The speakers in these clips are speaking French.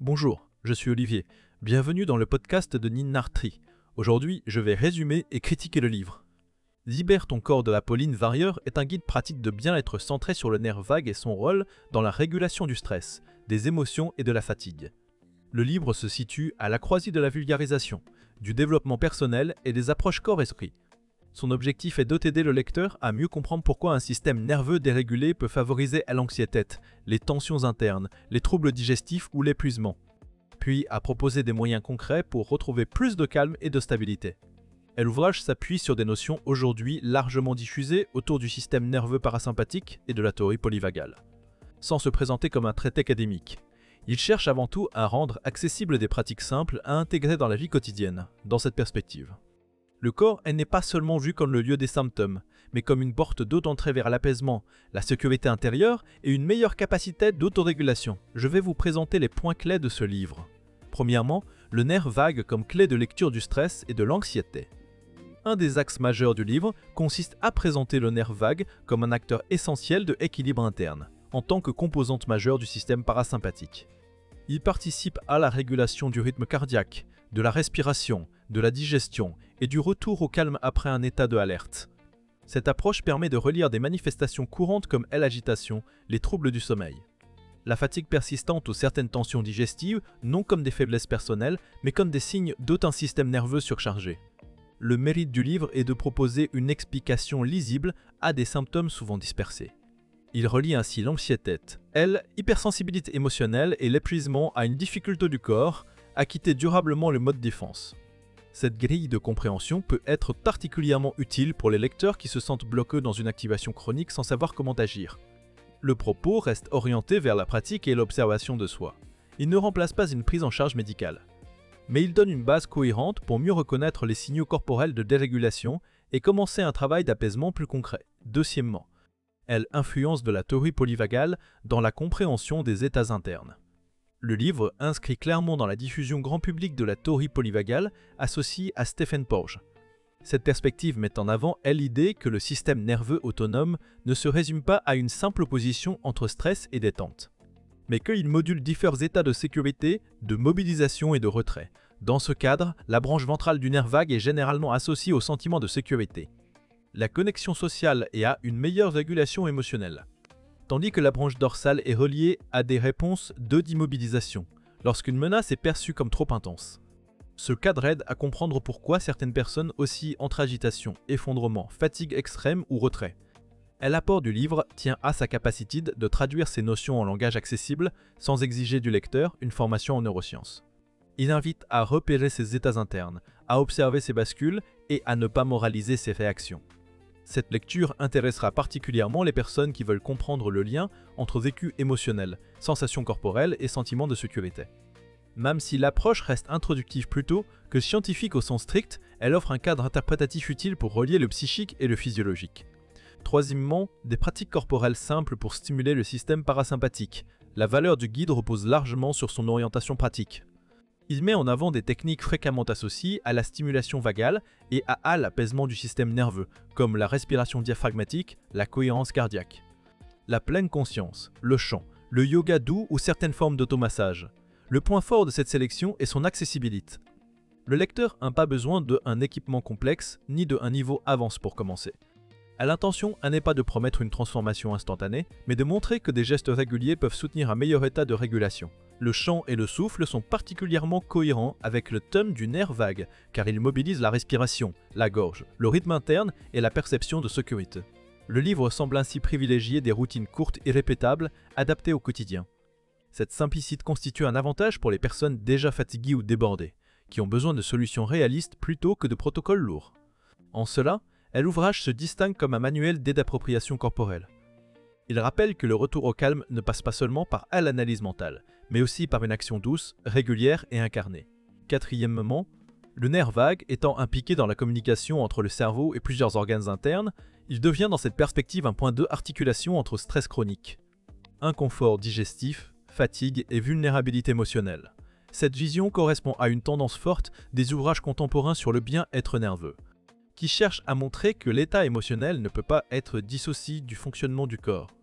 Bonjour, je suis Olivier. Bienvenue dans le podcast de Ninartri. Aujourd'hui, je vais résumer et critiquer le livre. Libère ton corps de Apolline Warrior est un guide pratique de bien-être centré sur le nerf vague et son rôle dans la régulation du stress, des émotions et de la fatigue. Le livre se situe à la croisée de la vulgarisation, du développement personnel et des approches corps-esprit. Son objectif est de t'aider le lecteur à mieux comprendre pourquoi un système nerveux dérégulé peut favoriser l'anxiété, les tensions internes, les troubles digestifs ou l'épuisement, puis à proposer des moyens concrets pour retrouver plus de calme et de stabilité. L'ouvrage s'appuie sur des notions aujourd'hui largement diffusées autour du système nerveux parasympathique et de la théorie polyvagale. Sans se présenter comme un traité académique, il cherche avant tout à rendre accessibles des pratiques simples à intégrer dans la vie quotidienne, dans cette perspective. Le corps n'est pas seulement vu comme le lieu des symptômes, mais comme une porte d'entrée vers l'apaisement, la sécurité intérieure et une meilleure capacité d'autorégulation. Je vais vous présenter les points clés de ce livre. Premièrement, le nerf vague comme clé de lecture du stress et de l'anxiété. Un des axes majeurs du livre consiste à présenter le nerf vague comme un acteur essentiel de l'équilibre interne, en tant que composante majeure du système parasympathique. Il participe à la régulation du rythme cardiaque, de la respiration, de la digestion et du retour au calme après un état de alerte. Cette approche permet de relire des manifestations courantes comme l'agitation, les troubles du sommeil, la fatigue persistante ou certaines tensions digestives, non comme des faiblesses personnelles, mais comme des signes d'un système nerveux surchargé. Le mérite du livre est de proposer une explication lisible à des symptômes souvent dispersés. Il relie ainsi l'anxiété, l'hypersensibilité émotionnelle et l'épuisement à une difficulté du corps à quitter durablement le mode défense. Cette grille de compréhension peut être particulièrement utile pour les lecteurs qui se sentent bloqués dans une activation chronique sans savoir comment agir. Le propos reste orienté vers la pratique et l'observation de soi. Il ne remplace pas une prise en charge médicale. Mais il donne une base cohérente pour mieux reconnaître les signaux corporels de dérégulation et commencer un travail d'apaisement plus concret. Deuxièmement, l'influence de la théorie polyvagale dans la compréhension des états internes. Le livre inscrit clairement dans la diffusion grand public de la théorie polyvagale associée à Stephen Porges. Cette perspective met en avant l'idée que le système nerveux autonome ne se résume pas à une simple opposition entre stress et détente, mais qu'il module différents états de sécurité, de mobilisation et de retrait. Dans ce cadre, la branche ventrale du nerf vague est généralement associée au sentiment de sécurité, la connexion sociale et à une meilleure régulation émotionnelle, tandis que la branche dorsale est reliée à des réponses d'immobilisation, lorsqu'une menace est perçue comme trop intense. Ce cadre aide à comprendre pourquoi certaines personnes oscillent entre agitation, effondrement, fatigue extrême ou retrait. L'apport du livre tient à sa capacité de traduire ces notions en langage accessible sans exiger du lecteur une formation en neurosciences. Il invite à repérer ses états internes, à observer ses bascules et à ne pas moraliser ses réactions. Cette lecture intéressera particulièrement les personnes qui veulent comprendre le lien entre vécu émotionnel, sensations corporelles et sentiments de sécurité. Même si l'approche reste introductive plutôt que scientifique au sens strict, elle offre un cadre interprétatif utile pour relier le psychique et le physiologique. Troisièmement, des pratiques corporelles simples pour stimuler le système parasympathique. La valeur du guide repose largement sur son orientation pratique. Il met en avant des techniques fréquemment associées à la stimulation vagale et à l'apaisement du système nerveux, comme la respiration diaphragmatique, la cohérence cardiaque, la pleine conscience, le chant, le yoga doux ou certaines formes d'automassage. Le point fort de cette sélection est son accessibilité. Le lecteur n'a pas besoin d'un équipement complexe ni d'un niveau avance pour commencer. L'intention n'est pas de promettre une transformation instantanée, mais de montrer que des gestes réguliers peuvent soutenir un meilleur état de régulation. Le chant et le souffle sont particulièrement cohérents avec le thème du nerf vague, car ils mobilisent la respiration, la gorge, le rythme interne et la perception de sécurité. Le livre semble ainsi privilégier des routines courtes et répétables, adaptées au quotidien. Cette simplicité constitue un avantage pour les personnes déjà fatiguées ou débordées, qui ont besoin de solutions réalistes plutôt que de protocoles lourds. En cela, l'ouvrage se distingue comme un manuel d'aide appropriation corporelle. Il rappelle que le retour au calme ne passe pas seulement par l'analyse mentale, mais aussi par une action douce, régulière et incarnée. Quatrièmement, le nerf vague étant impliqué dans la communication entre le cerveau et plusieurs organes internes, il devient dans cette perspective un point d'articulation entre stress chronique, inconfort digestif, fatigue et vulnérabilité émotionnelle. Cette vision correspond à une tendance forte des ouvrages contemporains sur le bien-être nerveux, qui cherchent à montrer que l'état émotionnel ne peut pas être dissocié du fonctionnement du corps.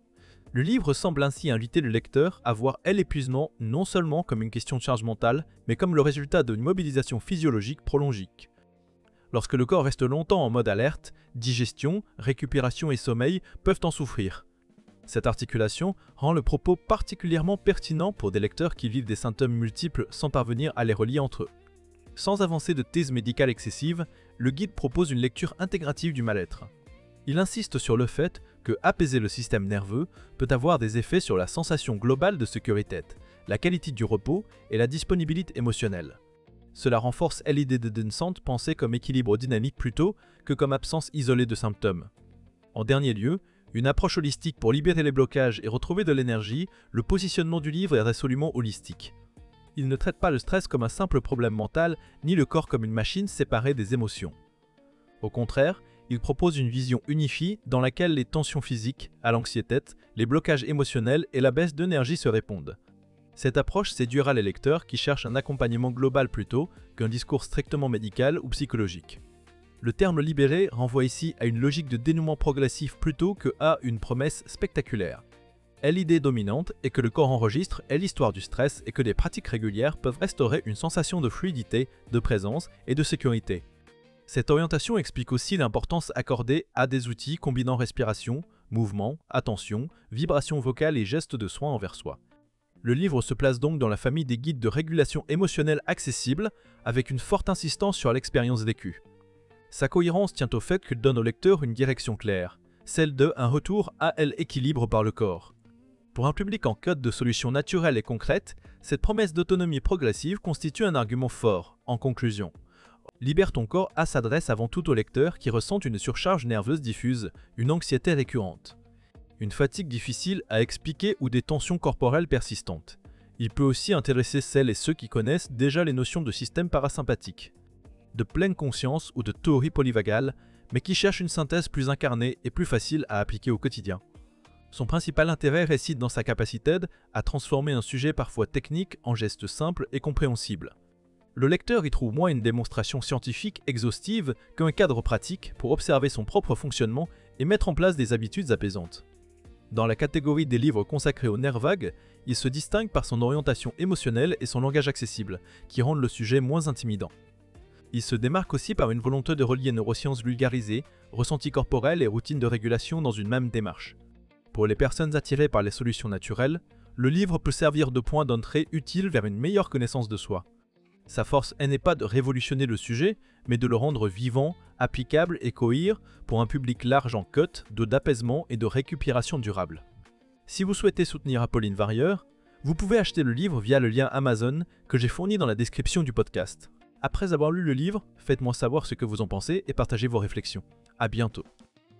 Le livre semble ainsi inviter le lecteur à voir l'épuisement non seulement comme une question de charge mentale, mais comme le résultat d'une mobilisation physiologique prolongée. Lorsque le corps reste longtemps en mode alerte, digestion, récupération et sommeil peuvent en souffrir. Cette articulation rend le propos particulièrement pertinent pour des lecteurs qui vivent des symptômes multiples sans parvenir à les relier entre eux. Sans avancer de thèse médicale excessive, le guide propose une lecture intégrative du mal-être. Il insiste sur le fait que apaiser le système nerveux peut avoir des effets sur la sensation globale de sécurité, la qualité du repos et la disponibilité émotionnelle. Cela renforce l'idée de Dunsand pensée comme équilibre dynamique plutôt que comme absence isolée de symptômes. En dernier lieu, une approche holistique pour libérer les blocages et retrouver de l'énergie, le positionnement du livre est résolument holistique. Il ne traite pas le stress comme un simple problème mental, ni le corps comme une machine séparée des émotions. Au contraire, il propose une vision unifiée dans laquelle les tensions physiques, à l'anxiété, les blocages émotionnels et la baisse d'énergie se répondent. Cette approche séduira les lecteurs qui cherchent un accompagnement global plutôt qu'un discours strictement médical ou psychologique. Le terme libéré renvoie ici à une logique de dénouement progressif plutôt qu'à une promesse spectaculaire. L'idée dominante est que le corps enregistre est l'histoire du stress et que des pratiques régulières peuvent restaurer une sensation de fluidité, de présence et de sécurité. Cette orientation explique aussi l'importance accordée à des outils combinant respiration, mouvement, attention, vibration vocale et gestes de soin envers soi. Le livre se place donc dans la famille des guides de régulation émotionnelle accessibles, avec une forte insistance sur l'expérience vécue. Sa cohérence tient au fait qu'il donne au lecteur une direction claire, celle de un retour à l'équilibre par le corps. Pour un public en quête de solutions naturelles et concrètes, cette promesse d'autonomie progressive constitue un argument fort. En conclusion, Libère ton corps s'adresse avant tout aux lecteurs qui ressentent une surcharge nerveuse diffuse, une anxiété récurrente, une fatigue difficile à expliquer ou des tensions corporelles persistantes. Il peut aussi intéresser celles et ceux qui connaissent déjà les notions de système parasympathique, de pleine conscience ou de théorie polyvagale, mais qui cherchent une synthèse plus incarnée et plus facile à appliquer au quotidien. Son principal intérêt réside dans sa capacité à transformer un sujet parfois technique en gestes simples et compréhensibles. Le lecteur y trouve moins une démonstration scientifique exhaustive qu'un cadre pratique pour observer son propre fonctionnement et mettre en place des habitudes apaisantes. Dans la catégorie des livres consacrés aux nerfs vagues, il se distingue par son orientation émotionnelle et son langage accessible, qui rendent le sujet moins intimidant. Il se démarque aussi par une volonté de relier neurosciences vulgarisées, ressentis corporels et routines de régulation dans une même démarche. Pour les personnes attirées par les solutions naturelles, le livre peut servir de point d'entrée utile vers une meilleure connaissance de soi. Sa force n'est pas de révolutionner le sujet, mais de le rendre vivant, applicable et cohérent pour un public large en quête d'apaisement et de récupération durable. Si vous souhaitez soutenir Apolline Warrior, vous pouvez acheter le livre via le lien Amazon que j'ai fourni dans la description du podcast. Après avoir lu le livre, faites-moi savoir ce que vous en pensez et partagez vos réflexions. À bientôt.